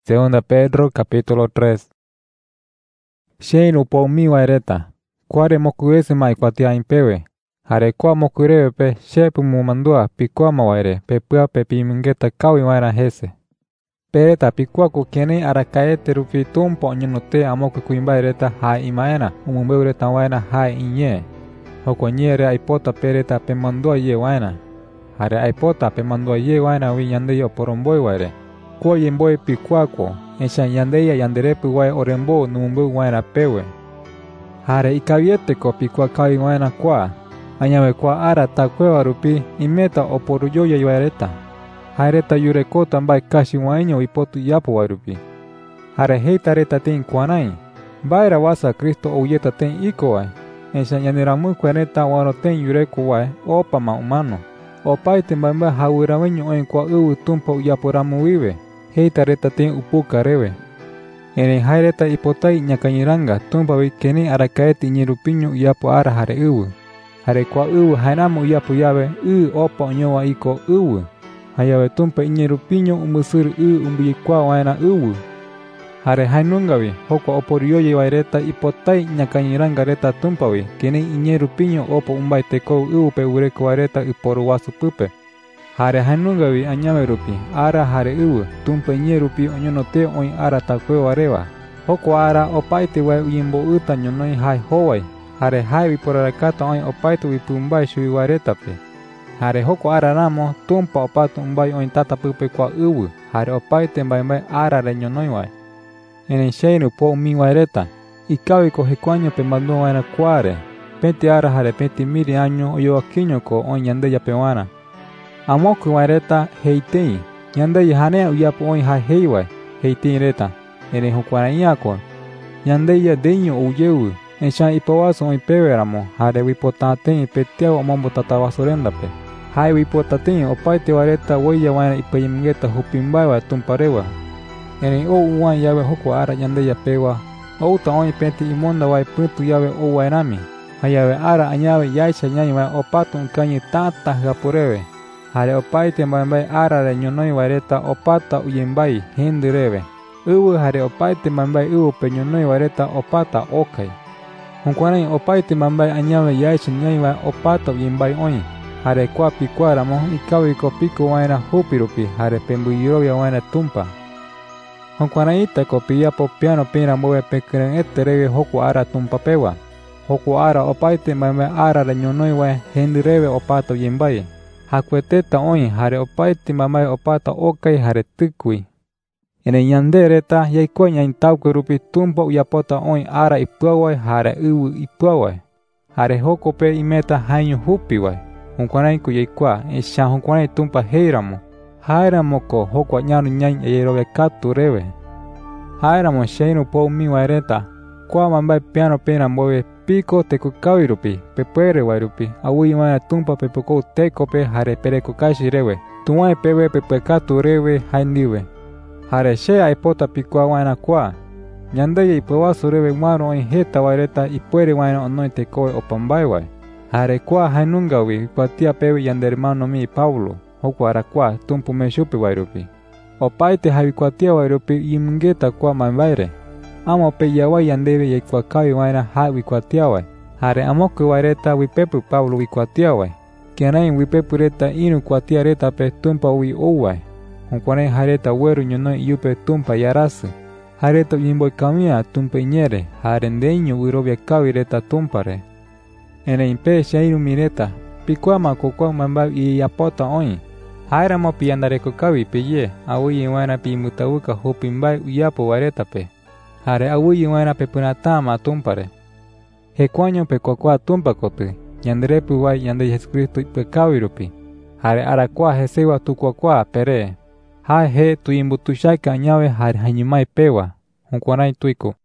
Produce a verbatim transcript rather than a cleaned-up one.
Segunda Pedro capítulo tres. Sheinu po mi waireta. Kware mokuese mai kwatia impewe. Hare kwa mokurewe pe shepu mu mandua pikwa mawaire pe pua pe pimingeta kawi waira hese. Pereta pikwa ku kene arakaete rupi tumpo nyonote amoku kuimbaireta hai imaena umumbeureta waina hai inye. Hoko nyere aipota pereta pe mandua ye waina. Hare aipota pe mandua ye waina wi yande yo poromboy waire. Kwa yemboy pikwako, ensha yandeya yanderepu wai orembo numumbu waina pewe. Hare ikaviete ko pikwa kawi waina kwa, anyawe kwa ara takwewa rupi imeta oporuyo ya yuareta. Hareta yurekota mbai kashi wainyo ipotu yapo warupi. Hare heita reta ten kwanai, baira wasa Kristo oyeta ten iko wai, ensha yaneramu kweneta wano ten yureko wai opa ma humano. Opaite mbamba hawirawenyo oin kwa uwu tumpa uyaporamu wiwe. Heita reta ten upuka rewe. Ene haireta ipotai nyakanyiranga tumpa wikene arakaeti nyirupiño uyapo ara hare uwu. Hare kwa uwu hainamu uyapo yawe u opa onyowa iko uwu. Hayawe tumpa nyirupiño umusuru u umbuyikwa waina uwu. Hare hainungawi hoko oporiyoye waireta ipotai nyakanyiranga reta tumpawi kene nyirupiño opa umbai teko uwu pe ureko waireta uporu wasu pupe. Hare hanungawi anyawe rupi, ara hare uwu, tumpa nye rupi onyonote oin ara takwe warewa. Hoko ara opaite wai uyimbo uta nyonoi hai howai, hare hai wiporarakata oin opaite wipumbai shui waretape. Hare hoko ara ramo, tumpa opatu umbai oin tata pupe kwa uwu, hare opaite mbai mbai ara re nyonoi wai. Enen sheinu po umi wareta, ikawi ko hekuanyo pe mandu waina kware, penti ara hare penti miri año oyo akinyo ko oin yande ya pewana. Amoku waireta heitei, yande hanea uyapo oin ha heiwai, heitei reta, ene hukwaraiyako. Yande ya deño uyewu, ensha ipawaso oin peweramo, hare wipotaten ipetiao omombo tatawasorendape. Hai wipotaten opaite waireta woya waina ipayimgeta hupimbaiwa tumparewa. Ene o uwan yawe hoko ara yande ya pewa, outa oin penti imonda wai puntu yawe o wainami. Hayawe ara anyawe yaisha nyanyi wai opatu nkanyi tata hapurewe. Hare opaite mbambai ara re nyonoi wareta opata uyembai hindi rewe. Uwu hare opaite mbambai uwu pe nyonoi wareta opata okai. Hunkwanai opaite mbambai anyawe yaisha nyai wa opata uyembai oin. Hare kwa pikwara mo ikawi ko piku waina hupirupi hare pembu yurovia waina tumpa. Hunkwanai ita ko piyapo piano pina mbowe pekeren ete rewe hoku ara tumpa pewa. Hoku ara opaite mbambai ara re nyonoi wa hindi rewe opata uyembai. Hakueteta oin hare opaite mamai opata okai hare tukui. Ene yande reta yaikoi nyain tauke rupi tumpa uyapota oin ara ipuawai hare uwu ipuawai. Hare hoko pe imeta hainyo hupiwai. Hunkwanai ku yaikua esha hunkwanai tumpa heiramo. Hairamo ko hoko nyanu nyain eyerowe katu rewe. Hairamo sheinu po umi waireta. Kwa mambai piano pena mbowe piko teku kawi rupi, pepere wai rupi, awui wana tumpa pepoko teko pe hare pereko kashi rewe, tuwai pewe pepekatu rewe haindiwe. Hare she aipota pikwa wana kwa, nyandaya ipawasu rewe mwaro oin heta waireta ipuere wana onoi tekoe opambai wai. Hare kwa hainungawi kwa tia pewe yandermano mi Paulo, hoku ara kwa tumpu me shupi wai rupi. Opaite hawi kwa tia wai rupi imungeta kwa mambaire. Amo pe yawai yandewe yekwa kawi waina hai wikwatiawai. Hare amoku waireta wipepu Paulo wikwatiawai. Kianain wipepu reta inu kwatia reta pe tumpa wi ouwai. Hunkwanai hareta weru nyonoi yupe tumpa yarasu. Hareta yimboy kamia tumpa inyere. Hare ndeño wirobia kawi reta tumpare. Ene impe shairu mireta. Pikwama kukwa mambau iyapota oin. Haira mo piyandareko kawi pe ye. Awuyi waina pi mutawuka hupimbai uyapo wareta pe. Hare awuyi waina pe punatama tumpare. Hekuanyo pe kokwa tumpa kope. Yanderepu wai yande Jesucristo pe kawirupi. Hare arakwa hesewa tu kokwa pere. Hai he tu imbutushaka anyawe hare hanyimai pewa. Hunkwanai tuiko.